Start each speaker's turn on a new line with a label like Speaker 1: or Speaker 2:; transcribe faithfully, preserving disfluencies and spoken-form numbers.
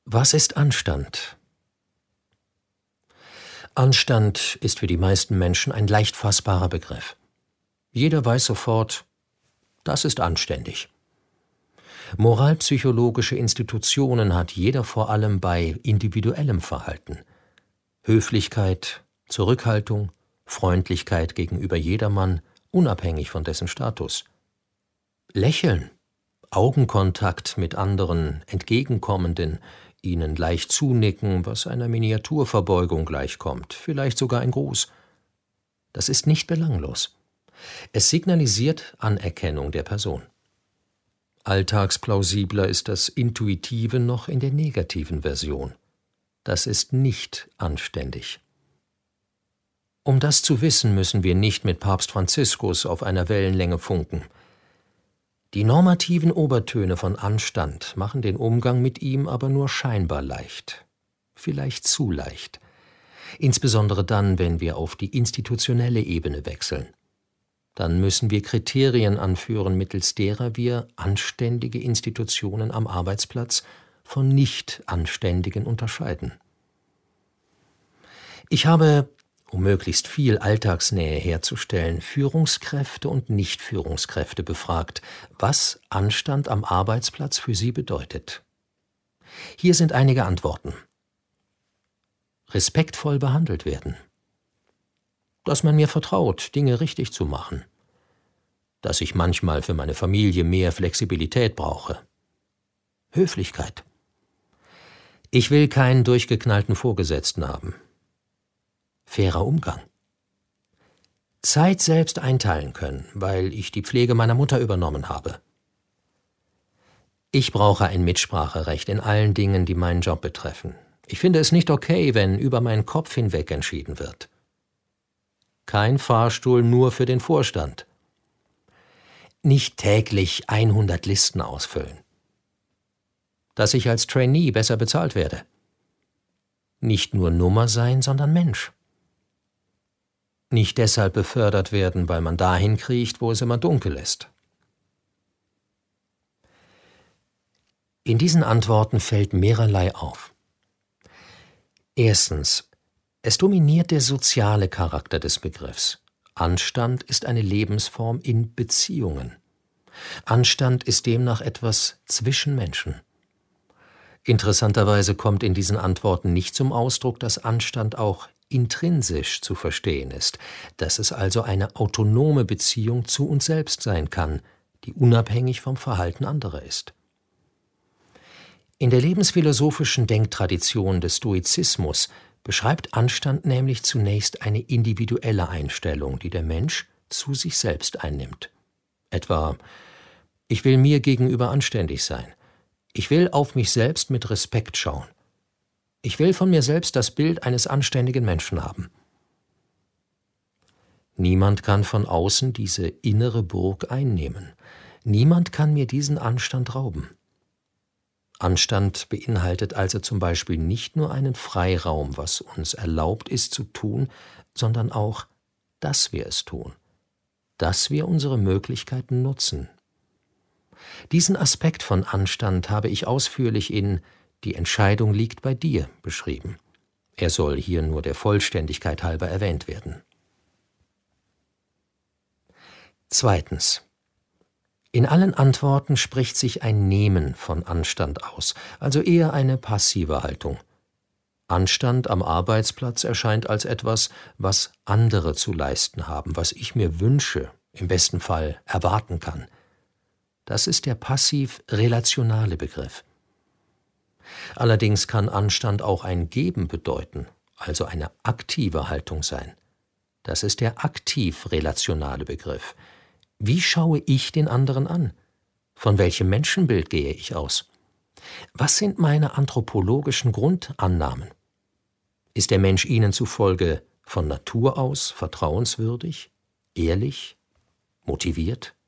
Speaker 1: Was ist Anstand? Anstand ist für die meisten Menschen ein leicht fassbarer Begriff. Jeder weiß sofort, das ist anständig. Moralpsychologische Institutionen hat jeder vor allem bei individuellem Verhalten. Höflichkeit, Zurückhaltung, Freundlichkeit gegenüber jedermann, unabhängig von dessen Status. Lächeln, Augenkontakt mit anderen, Entgegenkommenden, ihnen leicht zunicken, was einer Miniaturverbeugung gleichkommt, vielleicht sogar ein Gruß. Das ist nicht belanglos. Es signalisiert Anerkennung der Person. Alltagsplausibler ist das Intuitive noch in der negativen Version. Das ist nicht anständig. Um das zu wissen, müssen wir nicht mit Papst Franziskus auf einer Wellenlänge funken. Die normativen Obertöne von Anstand machen den Umgang mit ihm aber nur scheinbar leicht. Vielleicht zu leicht. Insbesondere dann, wenn wir auf die institutionelle Ebene wechseln. Dann müssen wir Kriterien anführen, mittels derer wir anständige Institutionen am Arbeitsplatz von nicht anständigen unterscheiden. Ich habe, um möglichst viel Alltagsnähe herzustellen, Führungskräfte und Nicht-Führungskräfte befragt, was Anstand am Arbeitsplatz für sie bedeutet. Hier sind einige Antworten. Respektvoll behandelt werden. Dass man mir vertraut, Dinge richtig zu machen. Dass ich manchmal für meine Familie mehr Flexibilität brauche. Höflichkeit. Ich will keinen durchgeknallten Vorgesetzten haben. Fairer Umgang. Zeit selbst einteilen können, weil ich die Pflege meiner Mutter übernommen habe. Ich brauche ein Mitspracherecht in allen Dingen, die meinen Job betreffen. Ich finde es nicht okay, wenn über meinen Kopf hinweg entschieden wird. Kein Fahrstuhl nur für den Vorstand. Nicht täglich hundert Listen ausfüllen. Dass ich als Trainee besser bezahlt werde. Nicht nur Nummer sein, sondern Mensch. Nicht deshalb befördert werden, weil man dahin kriecht, wo es immer dunkel ist. In diesen Antworten fällt mehrerlei auf. Erstens, es dominiert der soziale Charakter des Begriffs. Anstand ist eine Lebensform in Beziehungen. Anstand ist demnach etwas zwischen Menschen. Interessanterweise kommt in diesen Antworten nicht zum Ausdruck, dass Anstand auch intrinsisch zu verstehen ist, dass es also eine autonome Beziehung zu uns selbst sein kann, die unabhängig vom Verhalten anderer ist. In der lebensphilosophischen Denktradition des Stoizismus beschreibt Anstand nämlich zunächst eine individuelle Einstellung, die der Mensch zu sich selbst einnimmt. Etwa, ich will mir gegenüber anständig sein. Ich will auf mich selbst mit Respekt schauen. Ich will von mir selbst das Bild eines anständigen Menschen haben. Niemand kann von außen diese innere Burg einnehmen. Niemand kann mir diesen Anstand rauben. Anstand beinhaltet also zum Beispiel nicht nur einen Freiraum, was uns erlaubt ist zu tun, sondern auch, dass wir es tun, dass wir unsere Möglichkeiten nutzen. Diesen Aspekt von Anstand habe ich ausführlich in »Die Entscheidung liegt bei dir« beschrieben. Er soll hier nur der Vollständigkeit halber erwähnt werden. Zweitens. In allen Antworten spricht sich ein Nehmen von Anstand aus, also eher eine passive Haltung. Anstand am Arbeitsplatz erscheint als etwas, was andere zu leisten haben, was ich mir wünsche, im besten Fall erwarten kann. Das ist der passiv-relationale Begriff. Allerdings kann Anstand auch ein Geben bedeuten, also eine aktive Haltung sein. Das ist der aktiv-relationale Begriff. Wie schaue ich den anderen an? Von welchem Menschenbild gehe ich aus? Was sind meine anthropologischen Grundannahmen? Ist der Mensch ihnen zufolge von Natur aus vertrauenswürdig, ehrlich, motiviert?